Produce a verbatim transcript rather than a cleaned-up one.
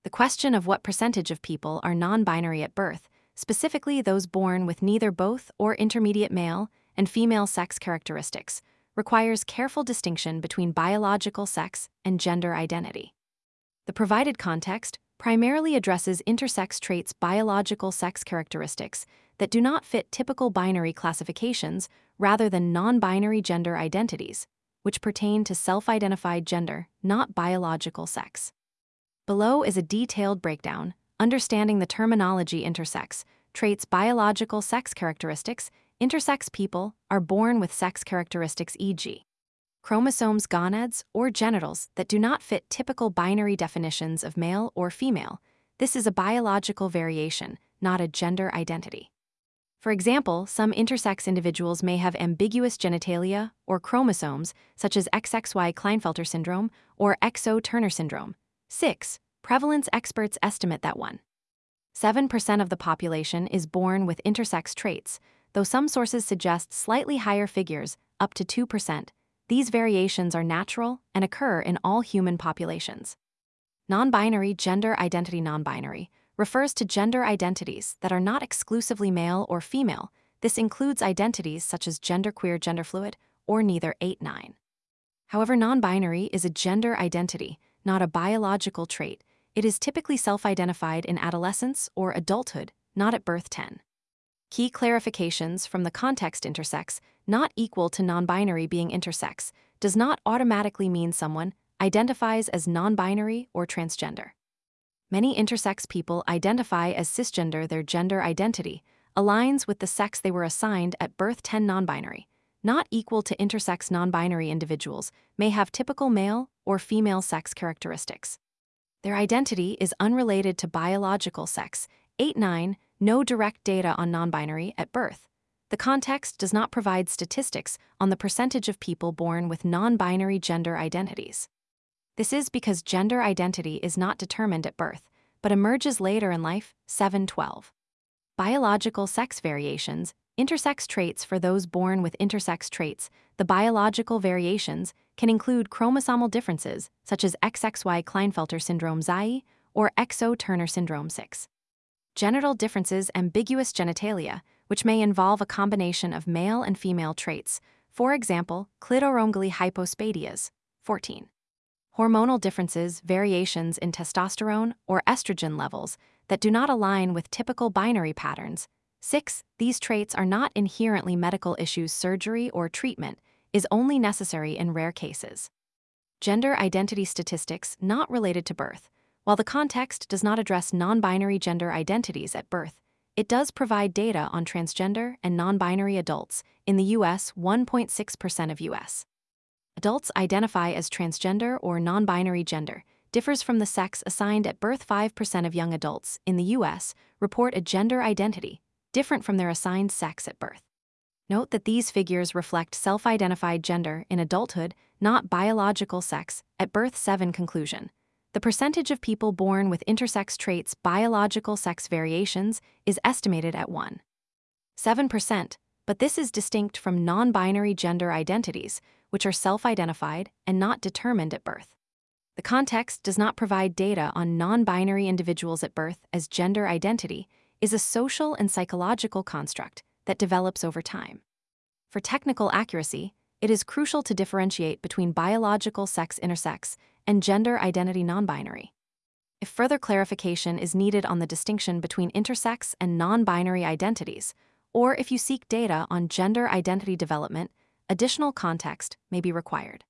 The question of what percentage of people are non-binary at birth, specifically those born with neither both or intermediate male and female sex characteristics, requires careful distinction between biological sex and gender identity. The provided context primarily addresses intersex traits' biological sex characteristics that do not fit typical binary classifications rather than non-binary gender identities, which pertain to self-identified gender, not biological sex. Below is a detailed breakdown, understanding the terminology intersex, traits biological sex characteristics. Intersex people are born with sex characteristics, for example, chromosomes, gonads, or genitals that do not fit typical binary definitions of male or female. This is a biological variation, not a gender identity. For example, some intersex individuals may have ambiguous genitalia or chromosomes, such as X X Y Klinefelter syndrome or X O Turner syndrome. six. Prevalence experts estimate that one point seven percent of the population is born with intersex traits, though some sources suggest slightly higher figures, up to two percent. These variations are natural and occur in all human populations. Non-binary gender identity. Non-binary refers to gender identities that are not exclusively male or female. This includes identities such as genderqueer, genderfluid, or neither. eight nine. However, non-binary is a gender identity, not a biological trait. It is typically self-identified in adolescence or adulthood, not at birth. ten. Key clarifications from the context: intersex, not equal to non-binary. Being intersex does not automatically mean someone identifies as non-binary or transgender. Many intersex people identify as cisgender. Their gender identity aligns with the sex they were assigned at birth. ten. Non-binary, not equal to intersex. Non-binary individuals may have typical male or female sex characteristics. Their identity is unrelated to biological sex. eight nine. No direct data on non-binary at birth. The context does not provide statistics on the percentage of people born with non-binary gender identities. This is because gender identity is not determined at birth, but emerges later in life. seven twelve. Biological sex variations, intersex traits. For those born with intersex traits, the biological variations can include chromosomal differences such as X X Y Klinefelter syndrome X I or X O Turner syndrome six. Genital differences, ambiguous genitalia, which may involve a combination of male and female traits, for example, clitoromegaly hypospadias. fourteen. Hormonal differences, variations in testosterone or estrogen levels that do not align with typical binary patterns. six. These traits are not inherently medical issues. Surgery or treatment is only necessary in rare cases. Gender identity statistics not related to birth. While the context does not address non-binary gender identities at birth, it does provide data on transgender and non-binary adults. In the U S, one point six percent of U S adults identify as transgender or non-binary. Gender differs from the sex assigned at birth. five percent of young adults in the U S report a gender identity different from their assigned sex at birth. Note that these figures reflect self-identified gender in adulthood, not biological sex, at birth. seven. Conclusion. The percentage of people born with intersex traits' biological sex variations is estimated at one point seven percent, but this is distinct from non-binary gender identities, which are self-identified and not determined at birth. The context does not provide data on non-binary individuals at birth, as gender identity is a social and psychological construct that develops over time. For technical accuracy, it is crucial to differentiate between biological sex intersex and gender identity non-binary. If further clarification is needed on the distinction between intersex and non-binary identities, or if you seek data on gender identity development, additional context may be required.